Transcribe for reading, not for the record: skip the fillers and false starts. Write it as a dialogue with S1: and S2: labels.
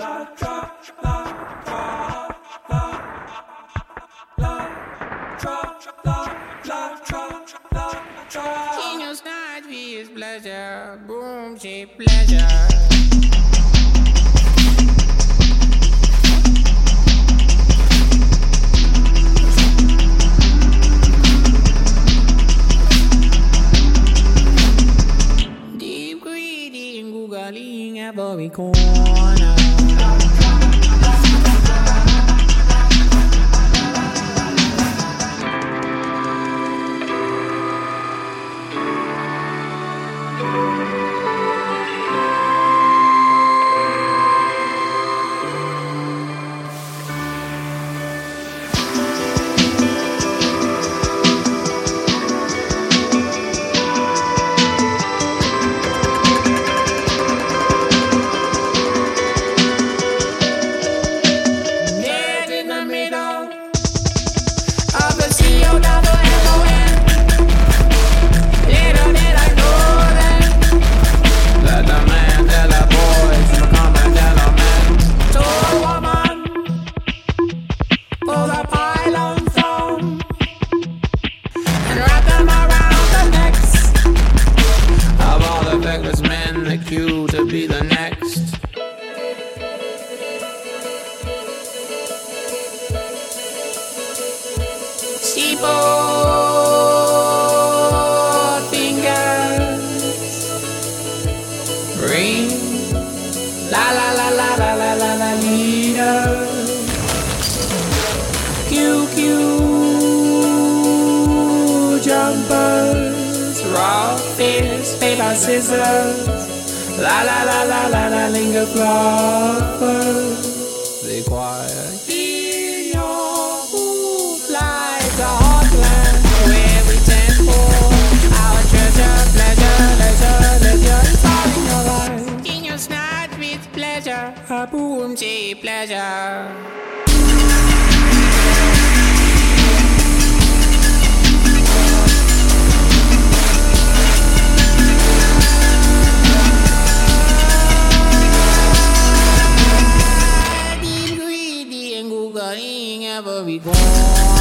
S1: In your snatch is pleasure, boom, she pleasure. Deep greedy and googling every corner. You to be the next. Steeple fingers ring, la la la la la la la la leader. QQ jumpers, rock fist, paper scissors. La la la la la la linger fluffers. They quiet. In your hoof lies a heartland where we tend for our treasure, pleasure, leisure is all in your life. In your snatch with pleasure, a boom cheap pleasure. Every corner.